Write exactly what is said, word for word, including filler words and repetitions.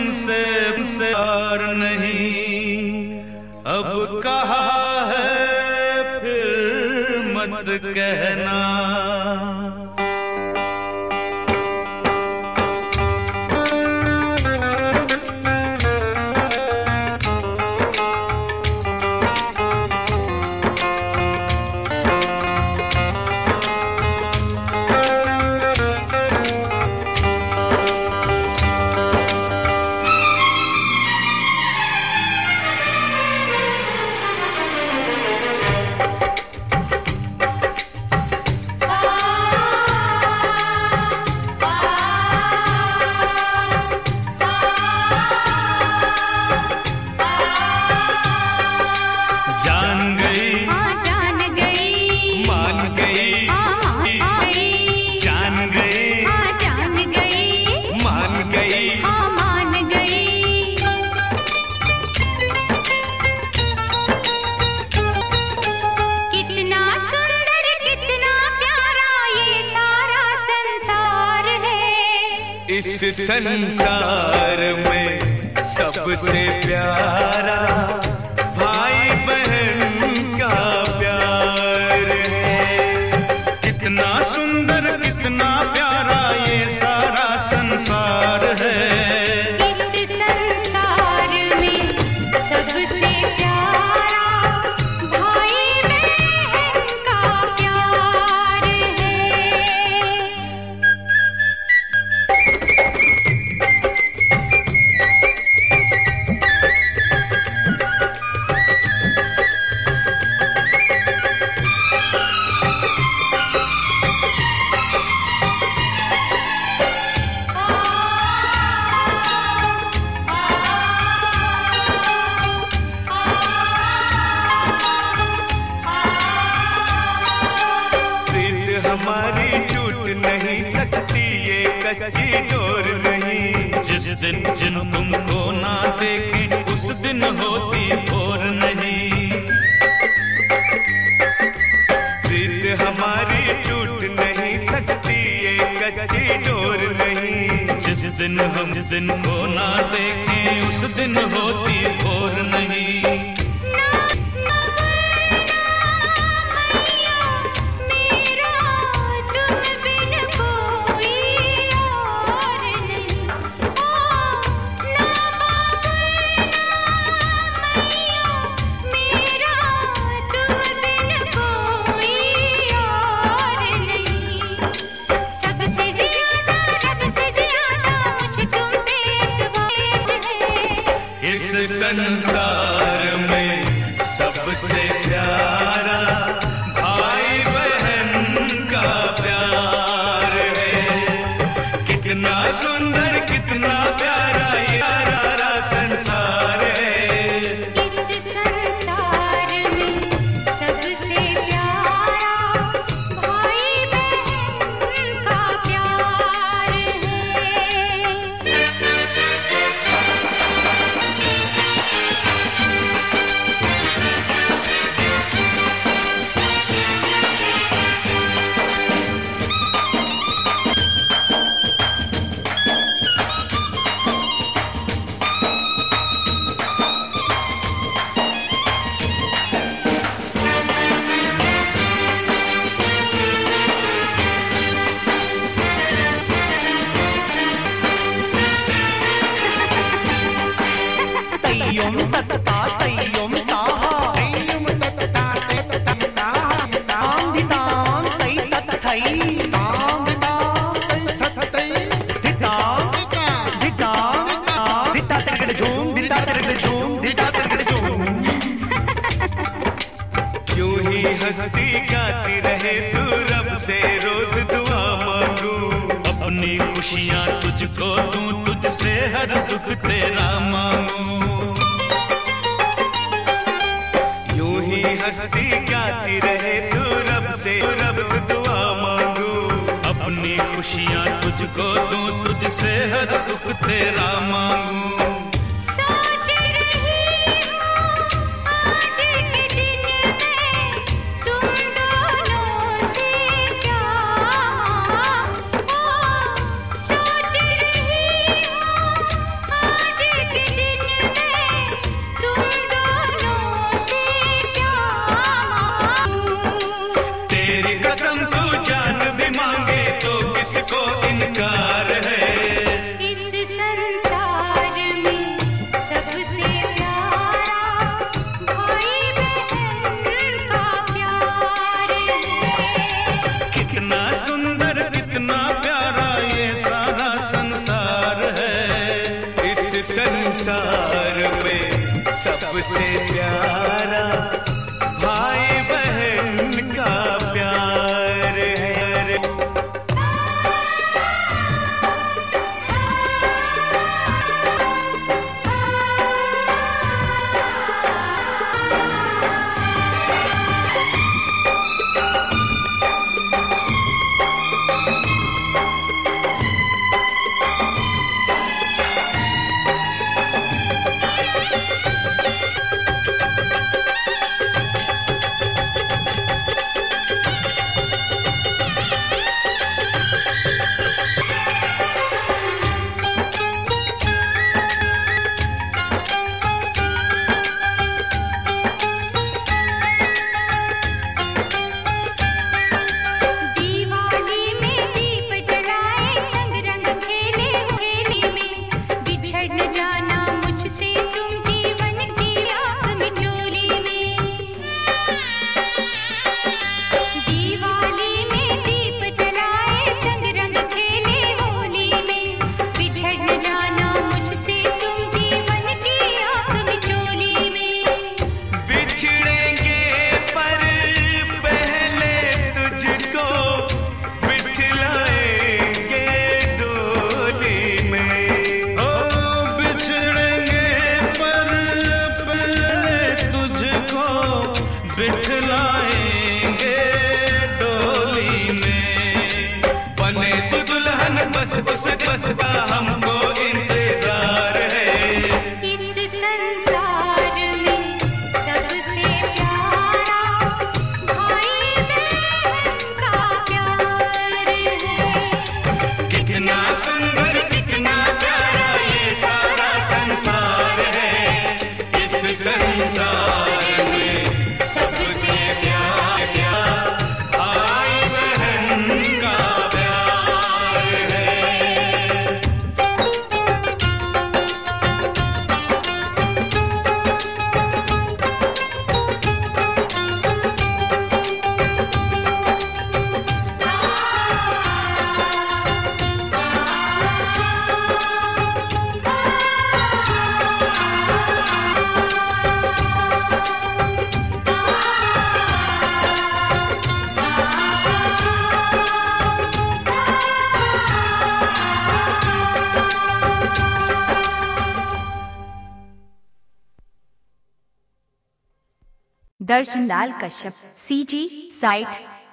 तुमसे से और नहीं, अब कहा है फिर मत कहना। जान गई, हाँ जान गई, मान गई, हाँ मान गई, जान गई, हाँ जान गई, मान गई, हाँ मान गई। कितना सुंदर कितना प्यारा ये सारा संसार है, इस संसार में सबसे प्यारा भाई बहन का प्यार है। कितना सुंदर कितना प्यारा ये सारा संसार है, इस संसार में सबसे प्यारा भाई बहन का प्यार है। हमारी टूट नहीं सकती ये कच्ची डोर नहीं, जिस दिन जिन तुमको ना देखे उस दिन होती भोर नहीं। प्रीत हमारी टूट नहीं सकती ये कच्ची डोर नहीं, जिस दिन हम जिस दिन को ना देखें उस दिन होती भोर नहीं। इस संसार में सबसे प्यारा भाई बहन का प्यार है। कितना सुंदर कितना प्यारा ये सारा संसार है, इस संसार में सबसे प्यारा भाई बहन का प्यार है। तय्युम तत्ता तय्युम ताहा तय्युम तत्ता तत्ता ताम दिताम तै तत्थै ताम दिताम तै तत्थै दिताम दिताम दिता तिरगड़ झूम दिता तिरगड़ झूम दिता तिरगड़ झूम। यूं ही हंसती गाती रहे तू रब से रोज दुआ मांगू, अपनी खुशियाँ तुझको दूं तुझसे हर दुख तेरा मांगू। हंसती गाती रहे तू रब से रब से दुआ मांगू, अपनी खुशियाँ तुझको दूं तुझसे हर दुख तेरा मांगू। सोच रही हूँ आज के दिन में तुम दोनों से क्या, ओ सोच रही हूँ आज संस्कार है। इस संसार में सबसे प्यारा भाई बहन का प्यार है। कितना सुंदर कितना प्यारा ये सारा संसार है। इस संसार में सबसे प्यारा भाई बहन का प्यार है। बिठलाएंगे डोली में, बने तो दुल्हन बस उस बस का हमको इंतजार है। इस संसार में सबसे प्यारा भाई बहन का प्यार है। कितना सुंदर कितना प्यारा ये सारा संसार है। इस संसार में सबसे प्यारा भाई बहन का प्यार है। Darshan Lal Kashyap, C G site.